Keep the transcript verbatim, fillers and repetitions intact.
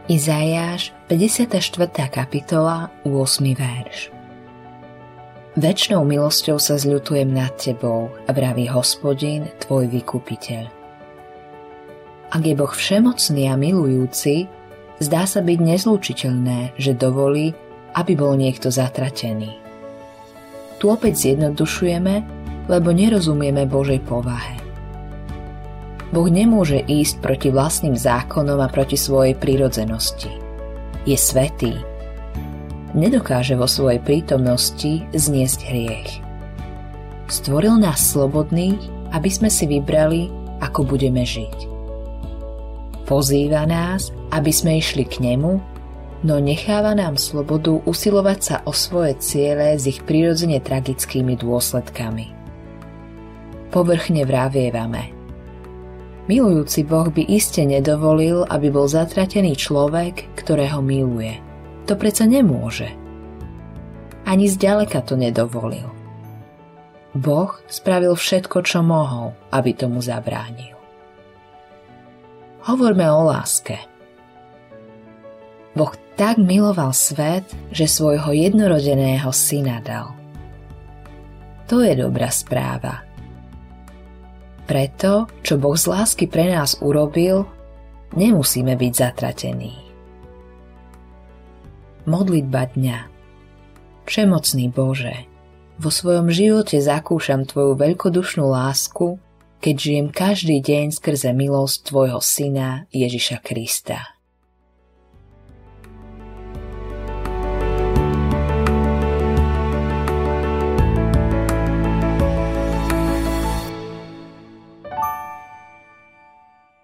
Izaiáš, päťdesiata štvrtá kapitola, ôsmy verš. Večnou milosťou sa zľutujem nad tebou, vraví Hospodin, tvoj vykupiteľ. Ak je Boh všemocný a milujúci, zdá sa byť nezlúčiteľné, že dovolí, aby bol niekto zatratený. Tu opäť zjednodušujeme, lebo nerozumieme Božej povahe. Boh nemôže ísť proti vlastným zákonom a proti svojej prirodzenosti. Je svätý. Nedokáže vo svojej prítomnosti zniesť hriech. Stvoril nás slobodných, aby sme si vybrali, ako budeme žiť. Pozýva nás, aby sme išli k nemu, no necháva nám slobodu usilovať sa o svoje ciele s ich prirodzene tragickými dôsledkami. Povrchne vravievame: milujúci Boh by iste nedovolil, aby bol zatratený človek, ktorého miluje. To predsa nemôže. Ani zďaleka to nedovolil. Boh spravil všetko, čo mohol, aby tomu zabránil. Hovorme o láske. Boh tak miloval svet, že svojho jednorodeného syna dal. To je dobrá správa. Preto, čo Boh z lásky pre nás urobil, nemusíme byť zatratení. Modlitba dňa. Všemocný Bože, vo svojom živote zakúšam Tvoju veľkodušnú lásku, keď žijem každý deň skrze milosť Tvojho Syna Ježiša Krista.